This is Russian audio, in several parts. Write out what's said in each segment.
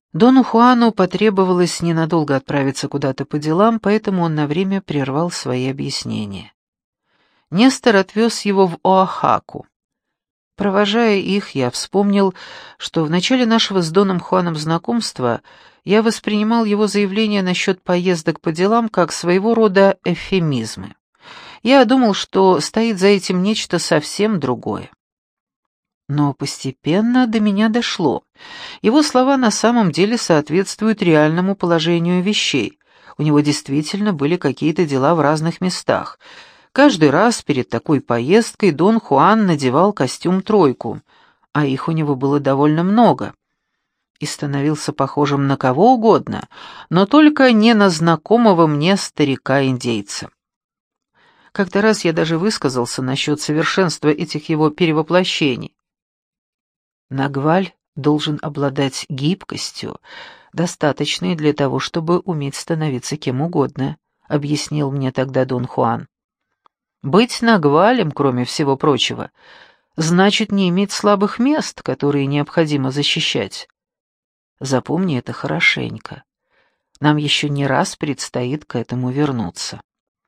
Дону Хуану потребовалось ненадолго отправиться куда-то по делам, поэтому он на время прервал свои объяснения. Нестор отвез его в Оахаку. Провожая их, я вспомнил, что в начале нашего с Доном Хуаном знакомства я воспринимал его заявление насчет поездок по делам как своего рода эвфемизмы. Я думал, что стоит за этим нечто совсем другое. Но постепенно до меня дошло. Его слова на самом деле соответствуют реальному положению вещей. У него действительно были какие-то дела в разных местах. Каждый раз перед такой поездкой Дон Хуан надевал костюм-тройку, а их у него было довольно много, и становился похожим на кого угодно, но только не на знакомого мне старика-индейца. Как-то раз я даже высказался насчет совершенства этих его перевоплощений. Нагваль должен обладать гибкостью, достаточной для того, чтобы уметь становиться кем угодно, объяснил мне тогда Дон Хуан. Быть нагвалем, кроме всего прочего, значит не иметь слабых мест, которые необходимо защищать. Запомни это хорошенько. Нам еще не раз предстоит к этому вернуться.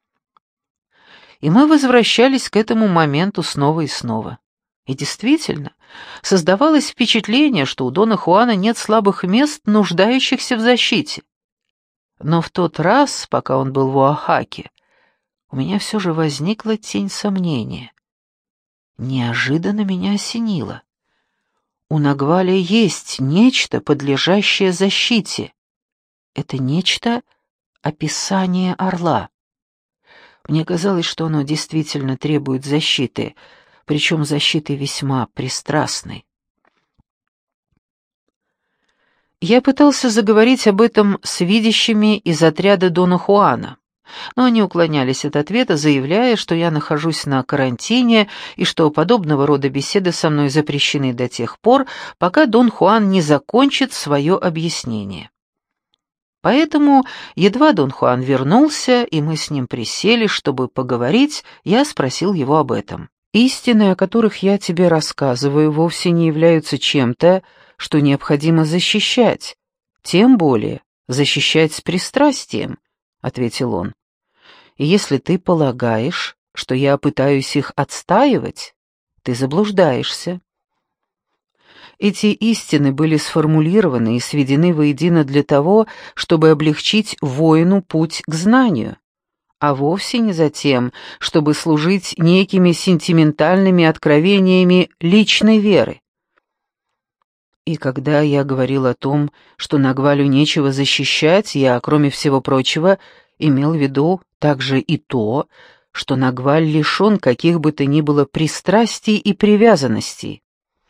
И мы возвращались к этому моменту снова и снова. И действительно, создавалось впечатление, что у Дона Хуана нет слабых мест, нуждающихся в защите. Но в тот раз, пока он был в Оахаке, у меня все же возникла тень сомнения. Неожиданно меня осенило. У Нагваля есть нечто, подлежащее защите. Это нечто — описание орла. Мне казалось, что оно действительно требует защиты, причем защиты весьма пристрастной. Я пытался заговорить об этом с видящими из отряда Дона Хуана, но они уклонялись от ответа, заявляя, что я нахожусь на карантине и что подобного рода беседы со мной запрещены до тех пор, пока Дон Хуан не закончит свое объяснение. Поэтому, едва Дон Хуан вернулся, и мы с ним присели, чтобы поговорить, я спросил его об этом. «Истины, о которых я тебе рассказываю, вовсе не являются чем-то, что необходимо защищать, тем более защищать с пристрастием», — ответил он. «И если ты полагаешь, что я пытаюсь их отстаивать, ты заблуждаешься. Эти истины были сформулированы и сведены воедино для того, чтобы облегчить воину путь к знанию, а вовсе не за тем, чтобы служить некими сентиментальными откровениями личной веры. И когда я говорил о том, что Нагвалю нечего защищать, я, кроме всего прочего, имел в виду также и то, что Нагваль лишен каких бы то ни было пристрастий и привязанностей.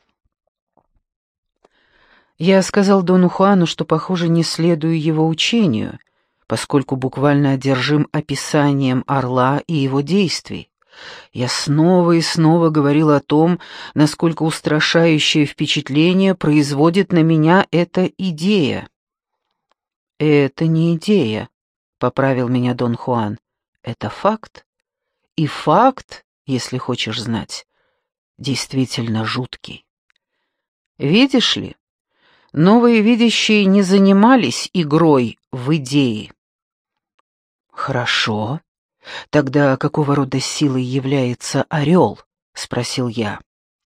Я сказал Дону Хуану, что, похоже, не следую его учению, поскольку буквально одержим описанием орла и его действий. Я снова и снова говорил о том, насколько устрашающее впечатление производит на меня эта идея. «Это не идея», — поправил меня Дон Хуан, — «это факт. И факт, если хочешь знать, действительно жуткий. Видишь ли, новые видящие не занимались игрой в идеи». «Хорошо. Тогда какого рода силой является орел?» — спросил я.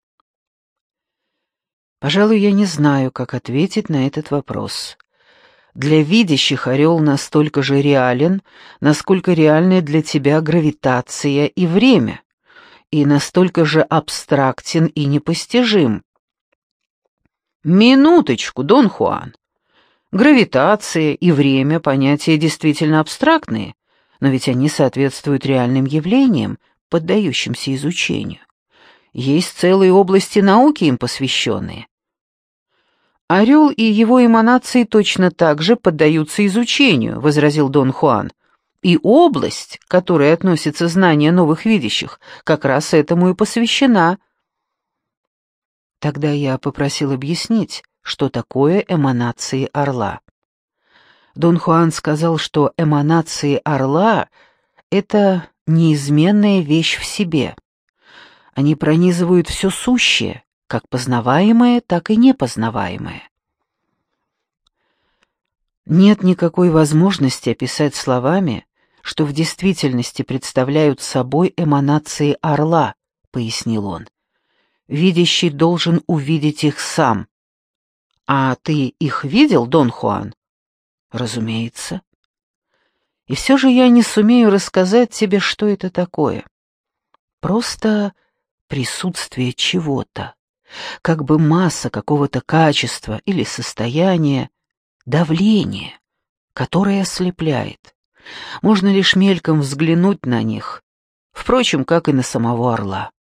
Пожалуй, я не знаю, как ответить на этот вопрос. Для видящих орел настолько же реален, насколько реальны для тебя гравитация и время, и настолько же абстрактен и непостижим. Минуточку, Дон Хуан. Гравитация и время — понятия действительно абстрактные, но ведь они соответствуют реальным явлениям, поддающимся изучению. Есть целые области науки, им посвященные. «Орел и его эманации точно так же поддаются изучению», — возразил Дон Хуан. «И область, к которой относится знание новых видящих, как раз этому и посвящена». Тогда я попросил объяснить, что такое эманации орла. Дон Хуан сказал, что эманации орла — это неизменная вещь в себе. Они пронизывают все сущее, как познаваемое, так и непознаваемое. Нет никакой возможности описать словами, что в действительности представляют собой эманации орла, пояснил он. Видящий должен увидеть их сам. А ты их видел, Дон Хуан? Разумеется. И все же я не сумею рассказать тебе, что это такое. Просто присутствие чего-то, как бы масса какого-то качества или состояния, давление, которое ослепляет. Можно лишь мельком взглянуть на них, впрочем, как и на самого орла.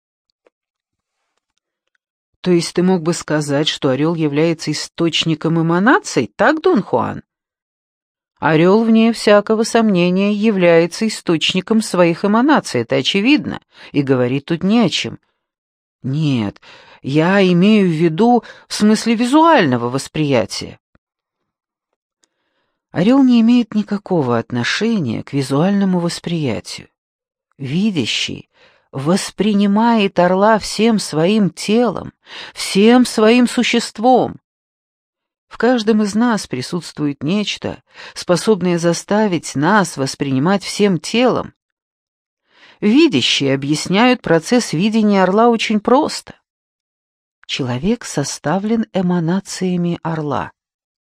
То есть ты мог бы сказать, что орел является источником эманаций, так, Дон Хуан? Орел, вне всякого сомнения, является источником своих эманаций, это очевидно, и говорить тут не о чем. Нет, я имею в виду в смысле визуального восприятия. Орел не имеет никакого отношения к визуальному восприятию. Видящий воспринимает орла всем своим телом, всем своим существом. В каждом из нас присутствует нечто, способное заставить нас воспринимать всем телом. Видящие объясняют процесс видения орла очень просто. Человек составлен эманациями орла.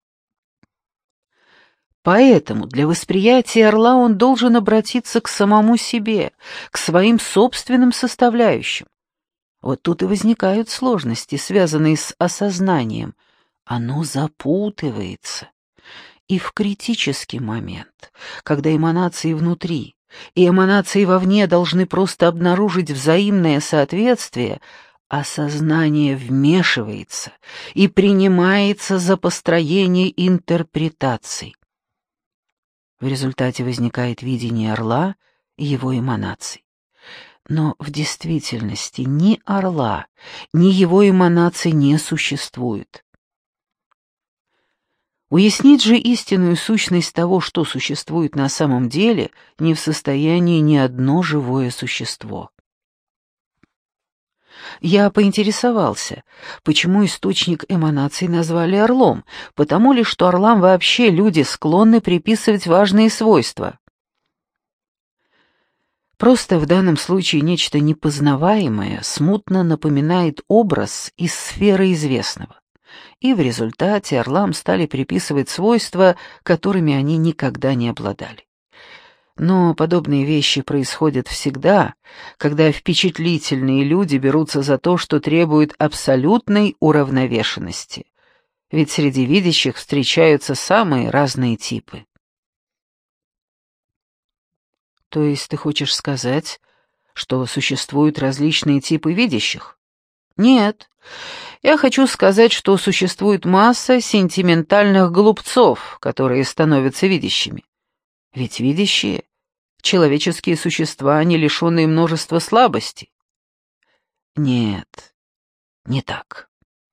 Поэтому для восприятия орла он должен обратиться к самому себе, к своим собственным составляющим. Вот тут и возникают сложности, связанные с осознанием. Оно запутывается. И в критический момент, когда эманации внутри и эманации вовне должны просто обнаружить взаимное соответствие, осознание вмешивается и принимается за построение интерпретаций. В результате возникает видение орла и его эманаций. Но в действительности ни орла, ни его эманаций не существует. Уяснить же истинную сущность того, что существует на самом деле, не в состоянии ни одно живое существо. Я поинтересовался, почему источник эманаций назвали орлом, потому ли, что орлам вообще люди склонны приписывать важные свойства. Просто в данном случае нечто непознаваемое смутно напоминает образ из сферы известного. И в результате орлам стали приписывать свойства, которыми они никогда не обладали. Но подобные вещи происходят всегда, когда впечатлительные люди берутся за то, что требует абсолютной уравновешенности. Ведь среди видящих встречаются самые разные типы. То есть ты хочешь сказать, что существуют различные типы видящих? Нет. Я хочу сказать, что существует масса сентиментальных глупцов, которые становятся видящими. Ведь видящие — человеческие существа, не лишенные множества слабостей. Нет, не так.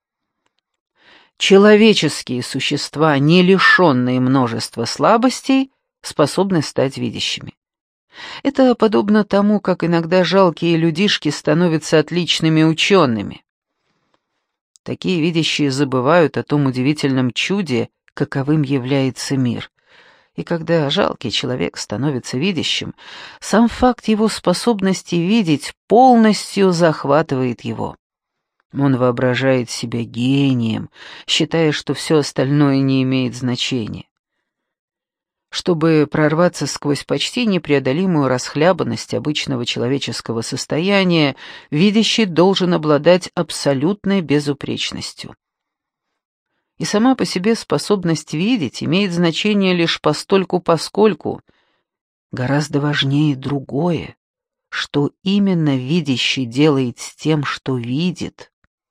Человеческие существа, не лишенные множества слабостей, способны стать видящими. Это подобно тому, как иногда жалкие людишки становятся отличными учеными. Такие видящие забывают о том удивительном чуде, каковым является мир. И когда жалкий человек становится видящим, сам факт его способности видеть полностью захватывает его. Он воображает себя гением, считая, что все остальное не имеет значения. Чтобы прорваться сквозь почти непреодолимую расхлябанность обычного человеческого состояния, видящий должен обладать абсолютной безупречностью. И сама по себе способность видеть имеет значение лишь постольку-поскольку. Гораздо важнее другое, что именно видящий делает с тем, что видит.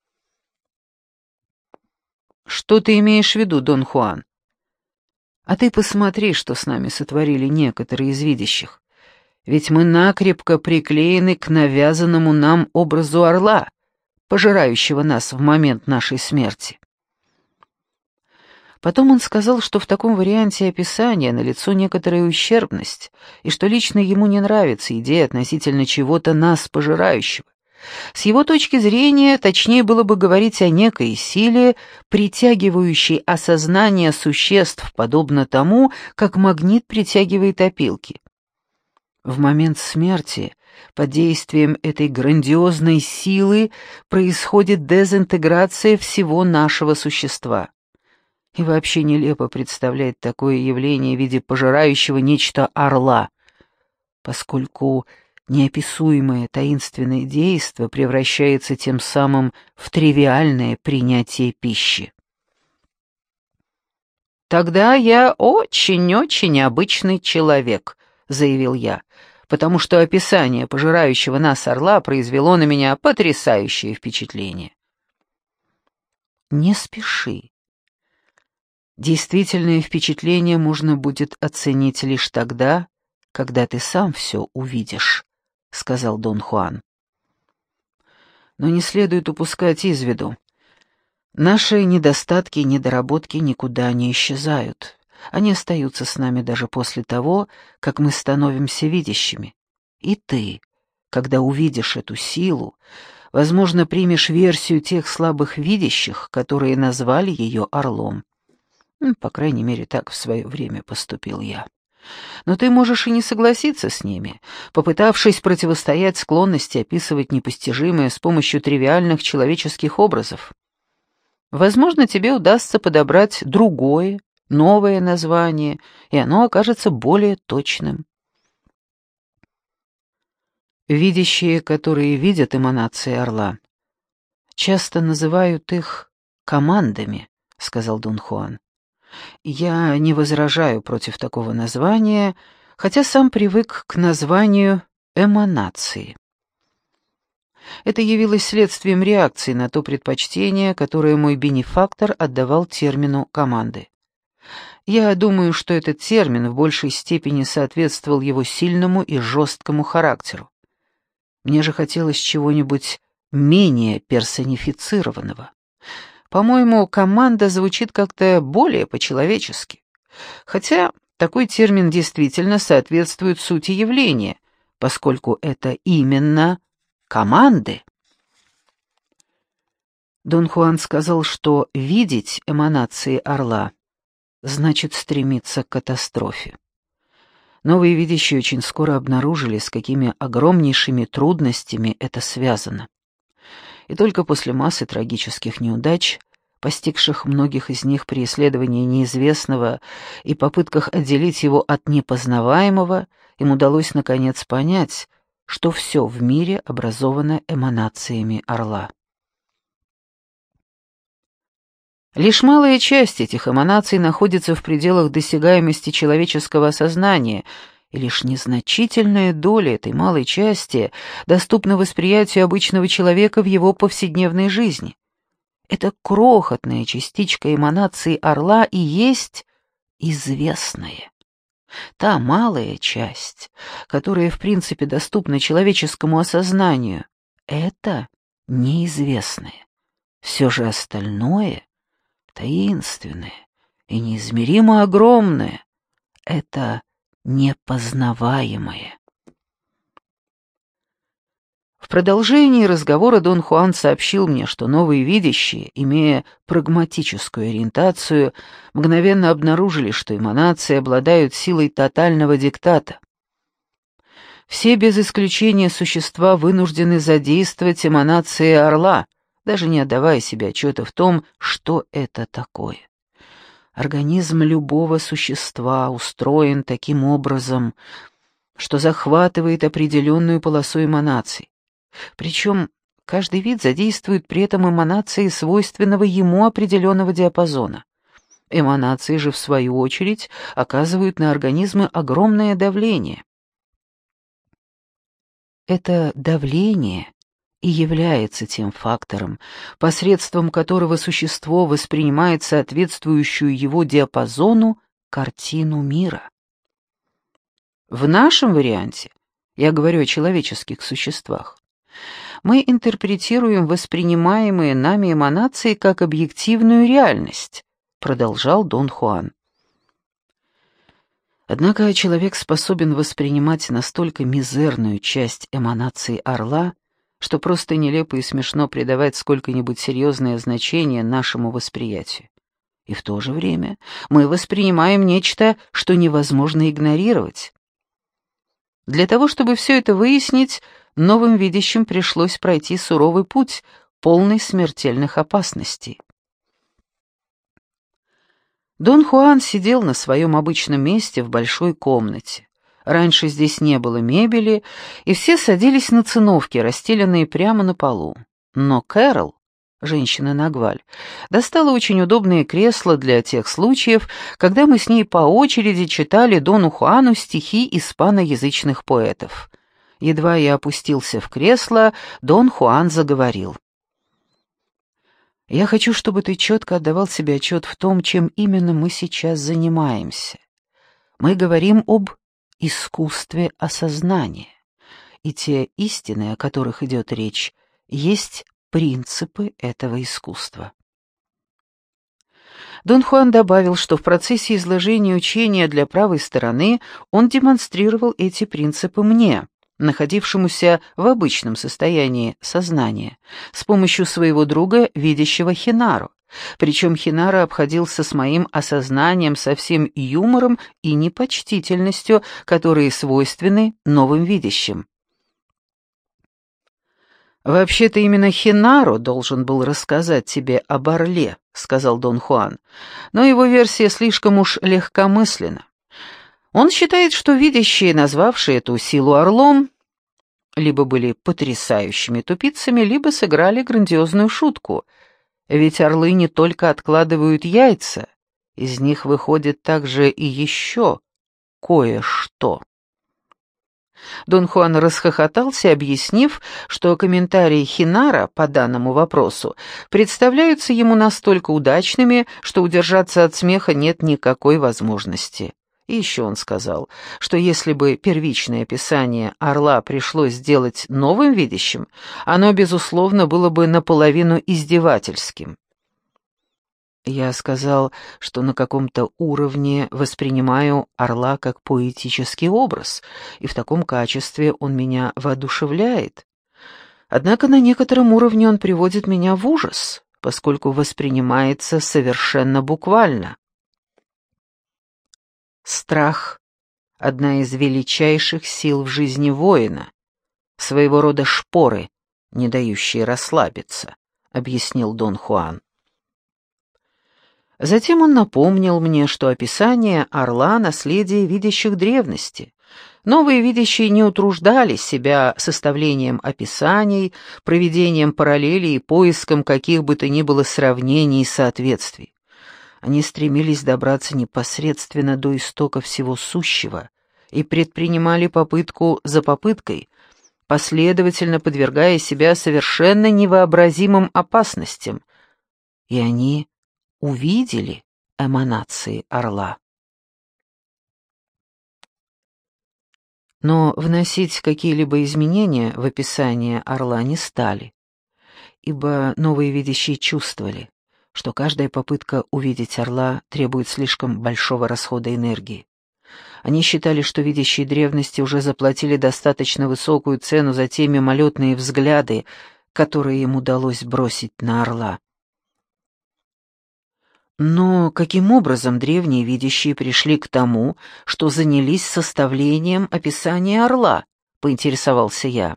Что ты имеешь в виду, Дон Хуан? А ты посмотри, что с нами сотворили некоторые из видящих. Ведь мы накрепко приклеены к навязанному нам образу орла, пожирающего нас в момент нашей смерти. Потом он сказал, что в таком варианте описания налицо некоторая ущербность, и что лично ему не нравится идея относительно чего-то нас пожирающего, С его точки зрения, точнее было бы говорить о некой силе, притягивающей осознание существ, подобно тому, как магнит притягивает опилки. В момент смерти, под действием этой грандиозной силы, происходит дезинтеграция всего нашего существа. И вообще нелепо представлять такое явление в виде пожирающего нечто орла, поскольку неописуемое таинственное действо превращается тем самым в тривиальное принятие пищи. «Тогда я очень-очень обычный человек», — заявил я, «потому что описание пожирающего нас орла произвело на меня потрясающее впечатление». «Не спеши. Действительное впечатление можно будет оценить лишь тогда, когда ты сам все увидишь», — сказал Дон Хуан. «Но не следует упускать из виду. Наши недостатки и недоработки никуда не исчезают. Они остаются с нами даже после того, как мы становимся видящими. И ты, когда увидишь эту силу, возможно, примешь версию тех слабых видящих, которые назвали ее орлом. По крайней мере, так в свое время поступил я. Но ты можешь и не согласиться с ними, попытавшись противостоять склонности описывать непостижимое с помощью тривиальных человеческих образов. Возможно, тебе удастся подобрать другое, новое название, и оно окажется более точным. Видящие, которые видят эманации орла, часто называют их командами, — сказал Дон Хуан. Я не возражаю против такого названия, хотя сам привык к названию эманации. Это явилось следствием реакции на то предпочтение, которое мой бенефактор отдавал термину «команды». Я думаю, что этот термин в большей степени соответствовал его сильному и жесткому характеру. Мне же хотелось чего-нибудь менее персонифицированного. По-моему, команда звучит как-то более по-человечески. Хотя такой термин действительно соответствует сути явления, поскольку это именно команды. Дон Хуан сказал, что видеть эманации орла значит стремиться к катастрофе. Новые видящие очень скоро обнаружили, с какими огромнейшими трудностями это связано. И только после массы трагических неудач, постигших многих из них при исследовании неизвестного и попытках отделить его от непознаваемого, им удалось наконец понять, что все в мире образовано эманациями орла. Лишь малая часть этих эманаций находится в пределах досягаемости человеческого сознания, и лишь незначительная доля этой малой части доступна восприятию обычного человека в его повседневной жизни. Эта крохотная частичка эманации орла и есть известное. Та малая часть, которая в принципе доступна человеческому осознанию, это неизвестное. Все же остальное, таинственное и неизмеримо огромное, это непознаваемое. В продолжении разговора Дон Хуан сообщил мне, что новые видящие, имея прагматическую ориентацию, мгновенно обнаружили, что эманации обладают силой тотального диктата. Все без исключения существа вынуждены задействовать эманации орла, даже не отдавая себе отчета в том, что это такое. Организм любого существа устроен таким образом, что захватывает определенную полосу эманаций. Причем каждый вид задействует при этом эманации свойственного ему определенного диапазона. Эманации же, в свою очередь, оказывают на организмы огромное давление. Это давление и является тем фактором, посредством которого существо воспринимает соответствующую его диапазону картину мира. В нашем варианте, я говорю о человеческих существах, мы интерпретируем воспринимаемые нами эманации как объективную реальность, продолжал Дон Хуан. Однако человек способен воспринимать настолько мизерную часть эманаций орла, что просто нелепо и смешно придавать сколько-нибудь серьезное значение нашему восприятию. И в то же время мы воспринимаем нечто, что невозможно игнорировать. Для того, чтобы все это выяснить, новым видящим пришлось пройти суровый путь, полный смертельных опасностей. Дон Хуан сидел на своем обычном месте в большой комнате. Раньше здесь не было мебели, и все садились на циновки, расстеленные прямо на полу. Но Кэрол, женщина Нагваль, достала очень удобные кресла для тех случаев, когда мы с ней по очереди читали Дону Хуану стихи испаноязычных поэтов. Едва я опустился в кресло, Дон Хуан заговорил. «Я хочу, чтобы ты четко отдавал себе отчет в том, чем именно мы сейчас занимаемся. Мы говорим об искусстве осознания, и те истины, о которых идет речь, есть принципы этого искусства». Дон Хуан добавил, что в процессе изложения учения для правой стороны он демонстрировал эти принципы мне, находившемуся в обычном состоянии сознания, с помощью своего друга, видящего Хинару. Причем Хинара обходился с моим осознанием со всем юмором и непочтительностью, которые свойственны новым видящим. «Вообще-то именно Хинару должен был рассказать тебе об орле», — сказал Дон Хуан, «но его версия слишком уж легкомысленна. Он считает, что видящие, назвавшие эту силу орлом, либо были потрясающими тупицами, либо сыграли грандиозную шутку. Ведь орлы не только откладывают яйца, из них выходит также и еще кое-что». Дон Хуан расхохотался, объяснив, что комментарии Хинара по данному вопросу представляются ему настолько удачными, что удержаться от смеха нет никакой возможности. И еще он сказал, что если бы первичное описание орла пришлось сделать новым видящим, оно, безусловно, было бы наполовину издевательским. Я сказал, что на каком-то уровне воспринимаю орла как поэтический образ, и в таком качестве он меня воодушевляет. Однако на некотором уровне он приводит меня в ужас, поскольку воспринимается совершенно буквально. Страх — одна из величайших сил в жизни воина, своего рода шпоры, не дающие расслабиться, — объяснил Дон Хуан. Затем он напомнил мне, что описание орла — наследие видящих древности. Новые видящие не утруждали себя составлением описаний, проведением параллелей и поиском каких бы то ни было сравнений и соответствий. Они стремились добраться непосредственно до истока всего сущего и предпринимали попытку за попыткой, последовательно подвергая себя совершенно невообразимым опасностям, и они увидели эманации орла. Но вносить какие-либо изменения в описание орла не стали, ибо новые видящие чувствовали, что каждая попытка увидеть орла требует слишком большого расхода энергии. Они считали, что видящие древности уже заплатили достаточно высокую цену за те мимолетные взгляды, которые им удалось бросить на орла. Но каким образом древние видящие пришли к тому, что занялись составлением описания орла, поинтересовался я.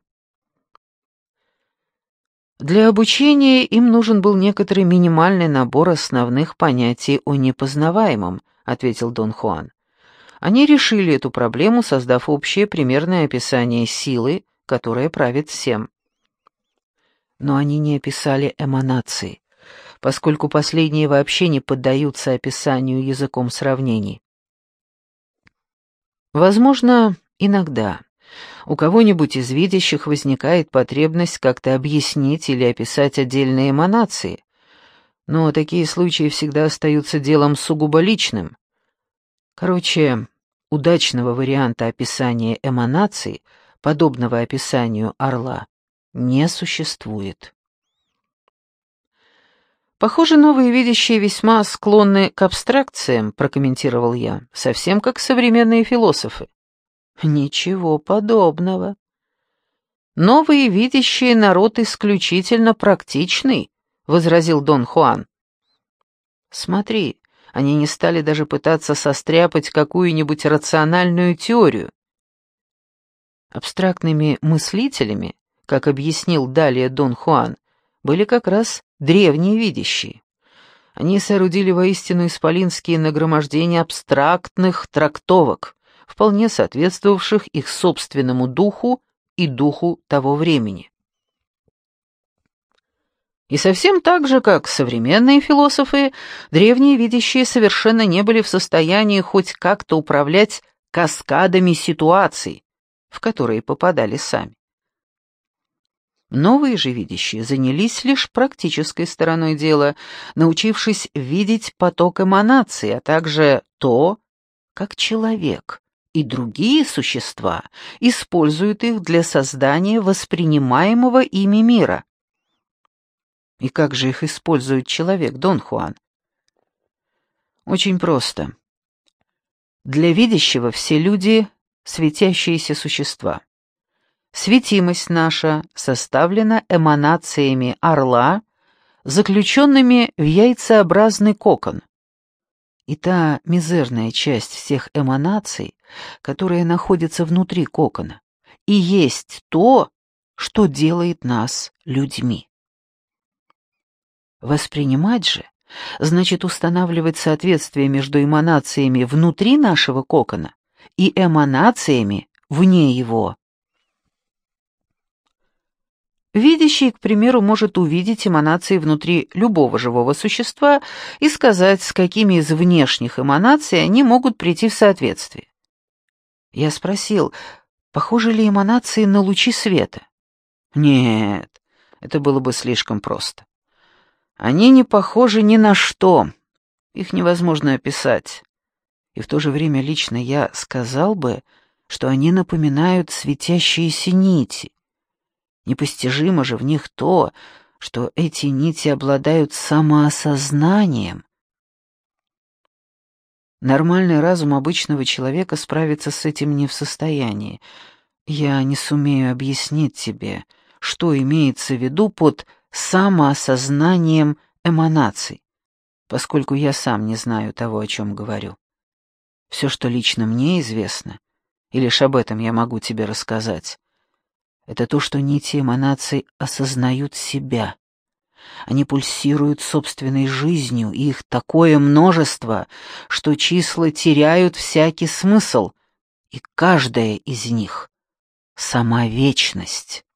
Для обучения им нужен был некоторый минимальный набор основных понятий о непознаваемом, ответил Дон Хуан. Они решили эту проблему, создав общее примерное описание силы, которая правит всем. Но они не описали эманации, поскольку последние вообще не поддаются описанию языком сравнений. Возможно, иногда у кого-нибудь из видящих возникает потребность как-то объяснить или описать отдельные эманации, но такие случаи всегда остаются делом сугубо личным. Короче, удачного варианта описания эманаций, подобного описанию орла, не существует. «Похоже, новые видящие весьма склонны к абстракциям», — прокомментировал я, — «совсем как современные философы». «Ничего подобного. «Новые видящие народ исключительно практичный», — возразил Дон Хуан. «Смотри, они не стали даже пытаться состряпать какую-нибудь рациональную теорию. Абстрактными мыслителями, как объяснил далее Дон Хуан, были как раз древние видящие. Они соорудили воистину исполинские нагромождения абстрактных трактовок, вполне соответствовавших их собственному духу и духу того времени. И совсем так же, как современные философы, древние видящие совершенно не были в состоянии хоть как-то управлять каскадами ситуаций, в которые попадали сами. Новые же видящие занялись лишь практической стороной дела, научившись видеть поток эманаций, а также то, как человек и другие существа используют их для создания воспринимаемого ими мира. И как же их использует человек, Дон Хуан? Очень просто. Для видящего все люди — светящиеся существа. Светимость наша составлена эманациями орла, заключенными в яйцеобразный кокон. И та мизерная часть всех эманаций, которая находится внутри кокона, и есть то, что делает нас людьми. Воспринимать же значит устанавливать соответствие между эманациями внутри нашего кокона и эманациями вне его. Видящий, к примеру, может увидеть эманации внутри любого живого существа и сказать, с какими из внешних эманаций они могут прийти в соответствие. Я спросил, похожи ли эманации на лучи света? Нет, это было бы слишком просто. Они не похожи ни на что, их невозможно описать. И в то же время лично я сказал бы, что они напоминают светящиеся нити. Непостижимо же в них то, что эти нити обладают самоосознанием. Нормальный разум обычного человека справиться с этим не в состоянии. Я не сумею объяснить тебе, что имеется в виду под самоосознанием эманаций, поскольку я сам не знаю того, о чем говорю. Все, что лично мне известно, и лишь об этом я могу тебе рассказать, это то, что нити эманаций осознают себя. Они пульсируют собственной жизнью, и их такое множество, что числа теряют всякий смысл, и каждая из них — сама вечность.